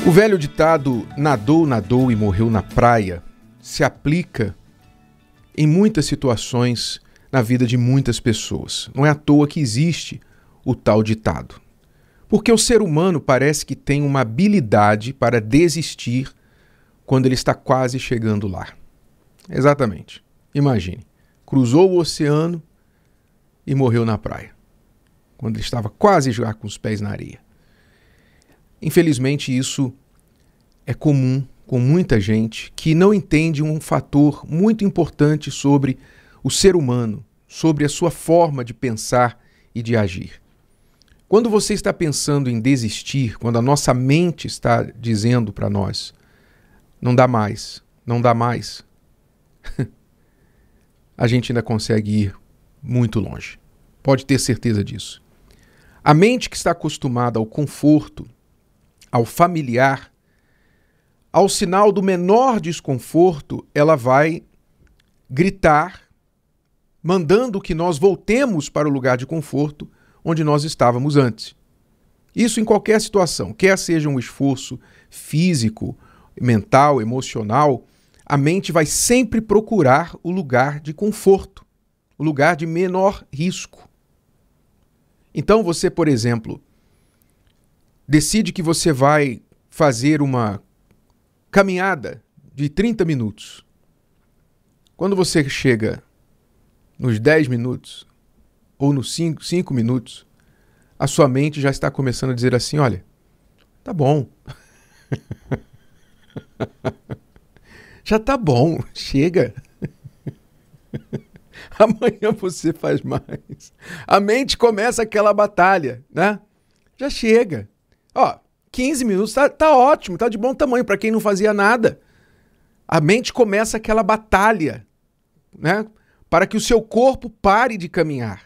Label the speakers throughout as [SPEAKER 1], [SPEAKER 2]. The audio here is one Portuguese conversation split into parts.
[SPEAKER 1] O velho ditado nadou, nadou e morreu na praia se aplica em muitas situações na vida de muitas pessoas. Não é à toa que existe o tal ditado. Porque o ser humano parece que tem uma habilidade para desistir quando ele está quase chegando lá. Exatamente. Imagine, cruzou o oceano e morreu na praia, quando ele estava quase já com os pés na areia. Infelizmente, isso é comum com muita gente que não entende um fator muito importante sobre o ser humano, sobre a sua forma de pensar e de agir. Quando você está pensando em desistir, quando a nossa mente está dizendo para nós, não dá mais, não dá mais, a gente ainda consegue ir muito longe. Pode ter certeza disso. A mente que está acostumada ao conforto, ao familiar, ao sinal do menor desconforto, ela vai gritar, mandando que nós voltemos para o lugar de conforto onde nós estávamos antes. Isso em qualquer situação, quer seja um esforço físico, mental, emocional, a mente vai sempre procurar o lugar de conforto, o lugar de menor risco. Então você, por exemplo, decide que você vai fazer uma caminhada de 30 minutos. Quando você chega nos 10 minutos ou nos 5 minutos, a sua mente já está começando a dizer assim, olha, tá bom. Já tá bom, chega. Amanhã você faz mais. A mente começa aquela batalha, né? Já chega. 15 minutos tá ótimo, tá de bom tamanho para quem não fazia nada. A mente começa aquela batalha, né? Para que o seu corpo pare de caminhar.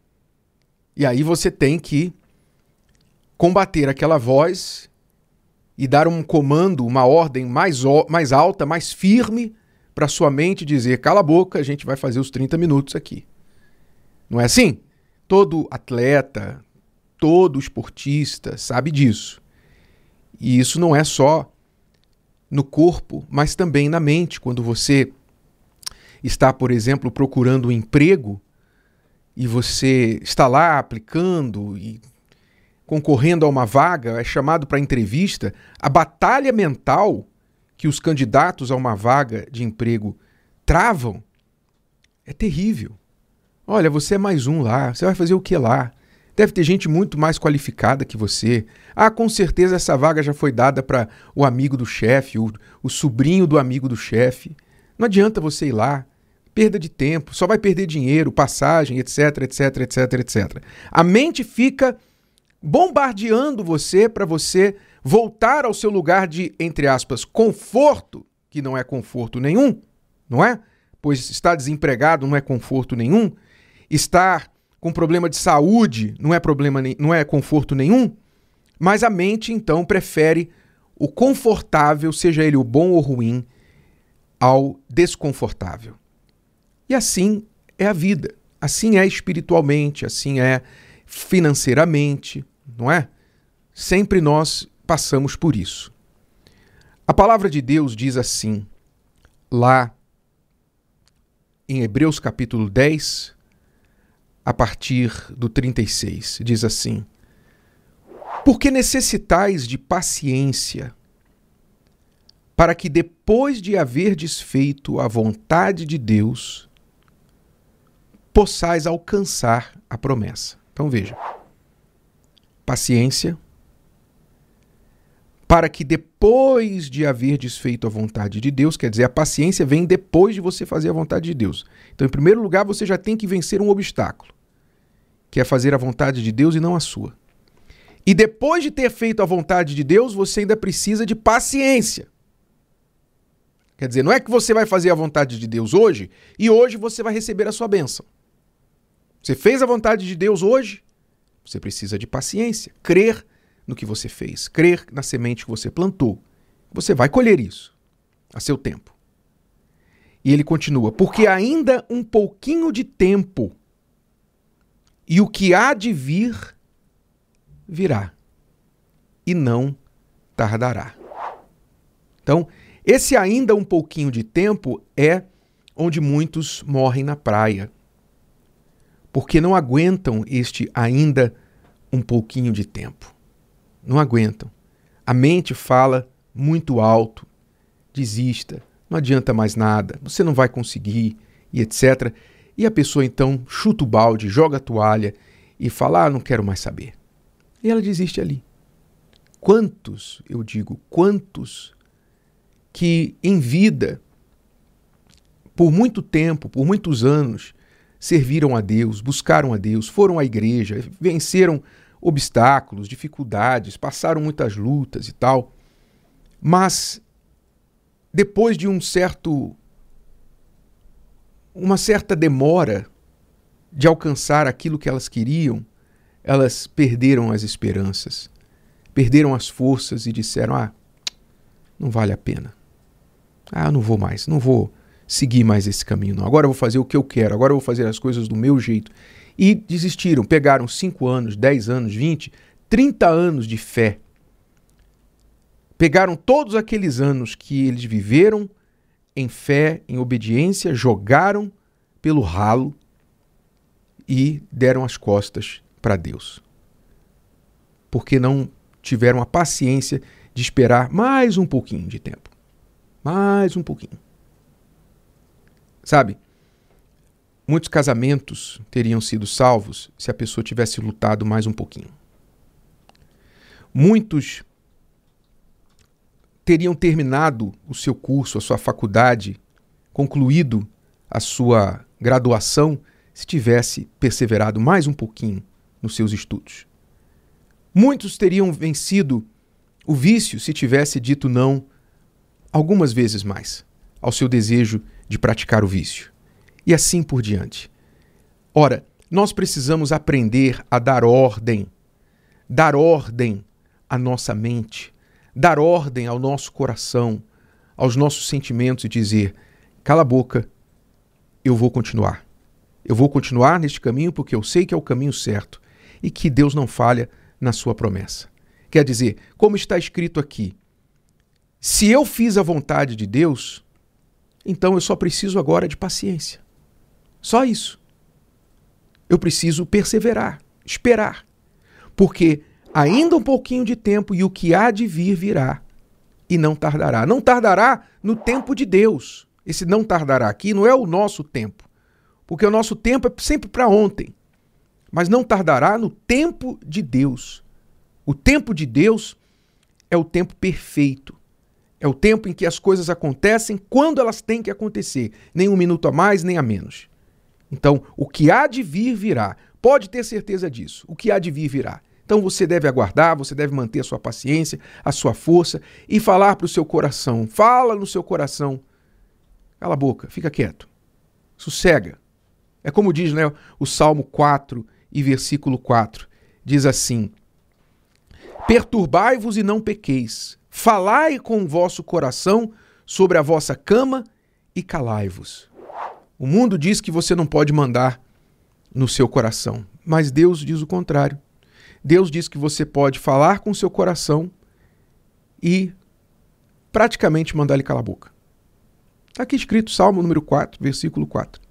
[SPEAKER 1] E aí você tem que combater aquela voz e dar um comando, uma ordem mais alta, mais firme para sua mente dizer, cala a boca, a gente vai fazer os 30 minutos aqui. Não é assim? Todo atleta, todo esportista sabe disso. E isso não é só no corpo, mas também na mente. Quando você está, por exemplo, procurando um emprego e você está lá aplicando e concorrendo a uma vaga, é chamado para entrevista, a batalha mental que os candidatos a uma vaga de emprego travam é terrível. Olha, você é mais um lá, você vai fazer o que lá? Deve ter gente muito mais qualificada que você. Com certeza essa vaga já foi dada para o amigo do chefe, o sobrinho do amigo do chefe. Não adianta você ir lá. Perda de tempo, só vai perder dinheiro, passagem, etc, etc, etc, etc. A mente fica bombardeando você para você voltar ao seu lugar de, entre aspas, conforto, que não é conforto nenhum, não é? Pois estar desempregado não é conforto nenhum. Estar com problema de saúde não é conforto nenhum. Mas a mente, então, prefere o confortável, seja ele o bom ou ruim, ao desconfortável. E assim é a vida, assim é espiritualmente, assim é financeiramente, não é? Sempre nós passamos por isso. A palavra de Deus diz assim, lá em Hebreus capítulo 10, a partir do 36, diz assim, porque necessitais de paciência, para que depois de haverdes feito a vontade de Deus, possais alcançar a promessa. Então veja, paciência, para que depois de haverdes feito a vontade de Deus, quer dizer, a paciência vem depois de você fazer a vontade de Deus. Então, em primeiro lugar, você já tem que vencer um obstáculo, que é fazer a vontade de Deus e não a sua. E depois de ter feito a vontade de Deus, você ainda precisa de paciência. Quer dizer, não é que você vai fazer a vontade de Deus hoje e hoje você vai receber a sua bênção. Você fez a vontade de Deus hoje, você precisa de paciência, crer no que você fez, crer na semente que você plantou. Você vai colher isso a seu tempo. E ele continua, porque ainda um pouquinho de tempo e o que há de vir, virá e não tardará. Então, esse ainda um pouquinho de tempo é onde muitos morrem na praia, porque não aguentam este ainda um pouquinho de tempo. Não aguentam. A mente fala muito alto, desista, não adianta mais nada, você não vai conseguir, e etc. E a pessoa então chuta o balde, joga a toalha e fala, não quero mais saber. E ela desiste ali. Quantos, eu digo, quantos que em vida, por muito tempo, por muitos anos, serviram a Deus, buscaram a Deus, foram à igreja, venceram obstáculos, dificuldades, passaram muitas lutas e tal, mas depois de uma certa demora de alcançar aquilo que elas queriam, elas perderam as esperanças, perderam as forças e disseram, não vale a pena. Não vou mais, não vou seguir mais esse caminho, não. Agora eu vou fazer o que eu quero, agora eu vou fazer as coisas do meu jeito. E desistiram, pegaram 5 anos, 10 anos, 20, 30 anos de fé. Pegaram todos aqueles anos que eles viveram em fé, em obediência, jogaram pelo ralo e deram as costas para Deus. Porque não tiveram a paciência de esperar mais um pouquinho de tempo. Mais um pouquinho. Sabe, muitos casamentos teriam sido salvos se a pessoa tivesse lutado mais um pouquinho. Muitos teriam terminado o seu curso, a sua faculdade, concluído a sua graduação, se tivesse perseverado mais um pouquinho nos seus estudos. Muitos teriam vencido o vício se tivesse dito não algumas vezes mais ao seu desejo de praticar o vício. E assim por diante. Ora, nós precisamos aprender a dar ordem à nossa mente, dar ordem ao nosso coração, aos nossos sentimentos e dizer, cala a boca, eu vou continuar. Eu vou continuar neste caminho porque eu sei que é o caminho certo e que Deus não falha na sua promessa. Quer dizer, como está escrito aqui, se eu fiz a vontade de Deus, então eu só preciso agora de paciência. Só isso. Eu preciso perseverar, esperar. Porque ainda um pouquinho de tempo e o que há de vir virá. E não tardará. Não tardará no tempo de Deus. Esse não tardará aqui não é o nosso tempo. Porque o nosso tempo é sempre para ontem. Mas não tardará no tempo de Deus. O tempo de Deus é o tempo perfeito. É o tempo em que as coisas acontecem quando elas têm que acontecer. Nem um minuto a mais, nem a menos. Então, o que há de vir, virá. Pode ter certeza disso. O que há de vir, virá. Então, você deve aguardar, você deve manter a sua paciência, a sua força e falar para o seu coração. Fala no seu coração. Cala a boca, fica quieto. Sossega. É como diz, né, o Salmo 4 e versículo 4. Diz assim, perturbai-vos e não pequeis. Falai com o vosso coração sobre a vossa cama e calai-vos. O mundo diz que você não pode mandar no seu coração, mas Deus diz o contrário. Deus diz que você pode falar com o seu coração e praticamente mandar ele calar a boca. Está aqui escrito, Salmo número 4, versículo 4.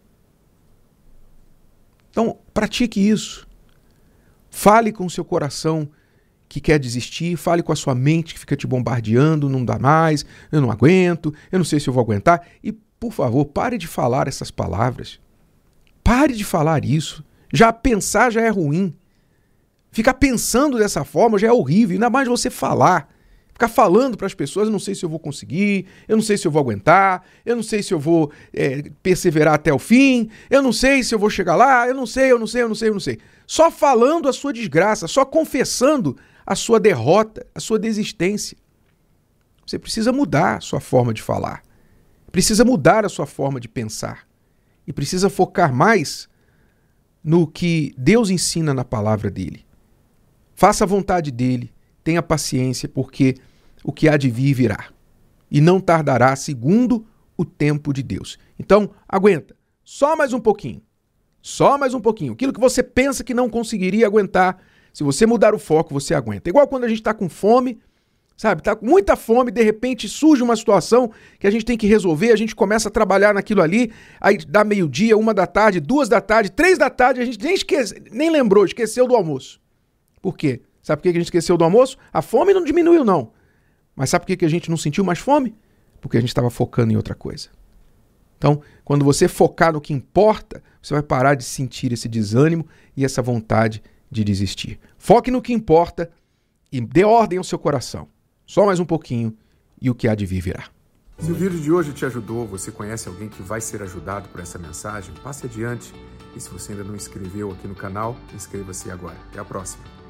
[SPEAKER 1] Então, pratique isso. Fale com o seu coração que quer desistir, fale com a sua mente que fica te bombardeando, não dá mais, eu não aguento, eu não sei se eu vou aguentar. E, por favor, pare de falar essas palavras. Pare de falar isso. Já pensar já é ruim. Ficar pensando dessa forma já é horrível, ainda mais você falar. Ficar falando para as pessoas, eu não sei se eu vou conseguir, eu não sei se eu vou aguentar, eu não sei se eu vou perseverar até o fim, eu não sei se eu vou chegar lá, eu não sei. Só falando a sua desgraça, só confessando a sua derrota, a sua desistência. Você precisa mudar a sua forma de falar, precisa mudar a sua forma de pensar e precisa focar mais no que Deus ensina na palavra dele. Faça a vontade dele. Tenha paciência, porque o que há de vir virá. E não tardará segundo o tempo de Deus. Então, aguenta. Só mais um pouquinho. Só mais um pouquinho. Aquilo que você pensa que não conseguiria aguentar, se você mudar o foco, você aguenta. Igual quando a gente está com fome, Sabe, tá com muita fome, de repente surge uma situação que a gente tem que resolver, a gente começa a trabalhar naquilo ali, aí dá meio-dia, 1 da tarde, 2 da tarde, 3 da tarde, a gente nem lembrou, esqueceu do almoço. Por quê? Sabe por que a gente esqueceu do almoço? A fome não diminuiu, não. Mas sabe por que a gente não sentiu mais fome? Porque a gente estava focando em outra coisa. Então, quando você focar no que importa, você vai parar de sentir esse desânimo e essa vontade de desistir. Foque no que importa e dê ordem ao seu coração. Só mais um pouquinho e o que há de vir virá.
[SPEAKER 2] Se o vídeo de hoje te ajudou, você conhece alguém que vai ser ajudado por essa mensagem, passe adiante. E se você ainda não inscreveu aqui no canal, inscreva-se agora. Até a próxima.